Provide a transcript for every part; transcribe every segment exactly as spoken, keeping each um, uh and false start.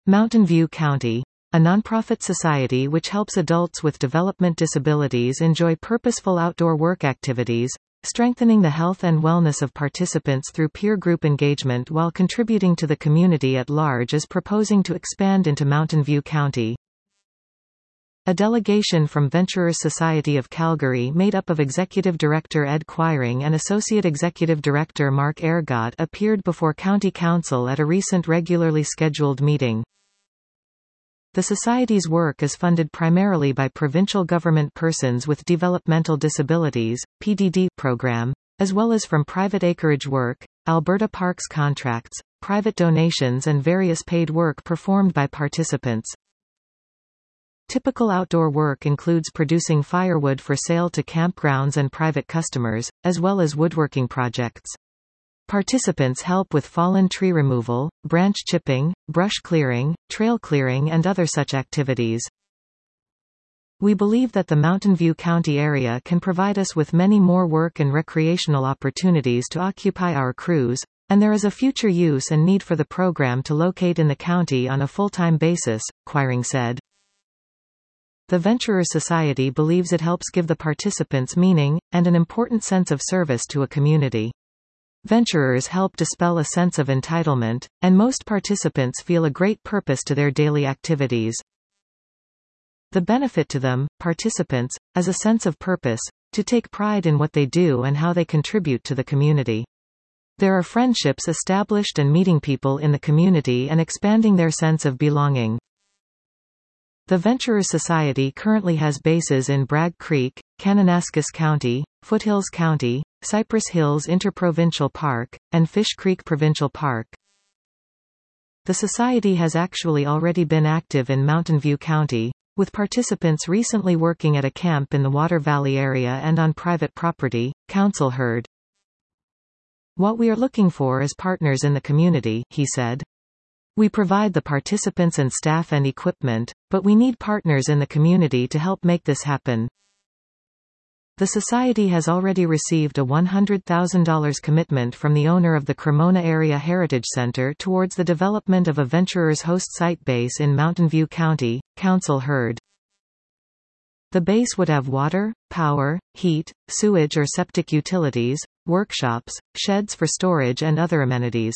Mountain View County, a nonprofit society which helps adults with development disabilities enjoy purposeful outdoor work activities, strengthening the health and wellness of participants through peer group engagement while contributing to the community at large, is proposing to expand into Mountain View County. A delegation from Venturers Society of Calgary made up of Executive Director Ed Quiring and Associate Executive Director Mark Ergot appeared before County Council at a recent regularly scheduled meeting. The Society's work is funded primarily by provincial government Persons with Developmental Disabilities (P D D) program, as well as from private acreage work, Alberta Parks contracts, private donations and various paid work performed by participants. Typical outdoor work includes producing firewood for sale to campgrounds and private customers, as well as woodworking projects. Participants help with fallen tree removal, branch chipping, brush clearing, trail clearing and other such activities. We believe that the Mountain View County area can provide us with many more work and recreational opportunities to occupy our crews, and there is a future use and need for the program to locate in the county on a full-time basis, Quiring said. The Venturers Society believes it helps give the participants meaning, and an important sense of service to a community. Venturers help dispel a sense of entitlement, and most participants feel a great purpose to their daily activities. The benefit to them, participants, is a sense of purpose, to take pride in what they do and how they contribute to the community. There are friendships established and meeting people in the community and expanding their sense of belonging. The Venturers Society currently has bases in Bragg Creek, Kananaskis County, Foothills County, Cypress Hills Interprovincial Park, and Fish Creek Provincial Park. The Society has actually already been active in Mountain View County, with participants recently working at a camp in the Water Valley area and on private property, Council heard. What we are looking for is partners in the community, he said. We provide the participants and staff and equipment, but we need partners in the community to help make this happen. The Society has already received a one hundred thousand dollars commitment from the owner of the Cremona Area Heritage Center towards the development of a Venturers host site base in Mountain View County, Council heard. The base would have water, power, heat, sewage or septic utilities, workshops, sheds for storage and other amenities.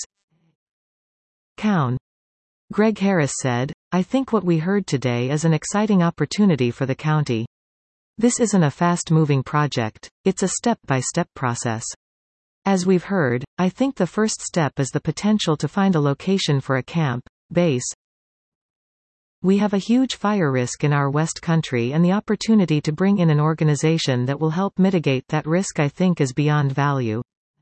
Coun. Greg Harris said, I think what we heard today is an exciting opportunity for the county. This isn't a fast-moving project, it's a step-by-step process. As we've heard, I think the first step is the potential to find a location for a camp, base. We have a huge fire risk in our West Country and the opportunity to bring in an organization that will help mitigate that risk I think is beyond value.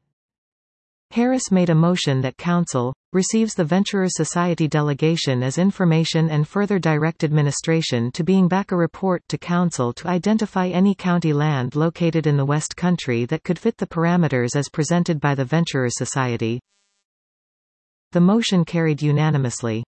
Harris made a motion that Council receives the Venturers Society delegation as information and further direct administration to being back a report to Council to identify any county land located in the West Country that could fit the parameters as presented by the Venturers Society. The motion carried unanimously.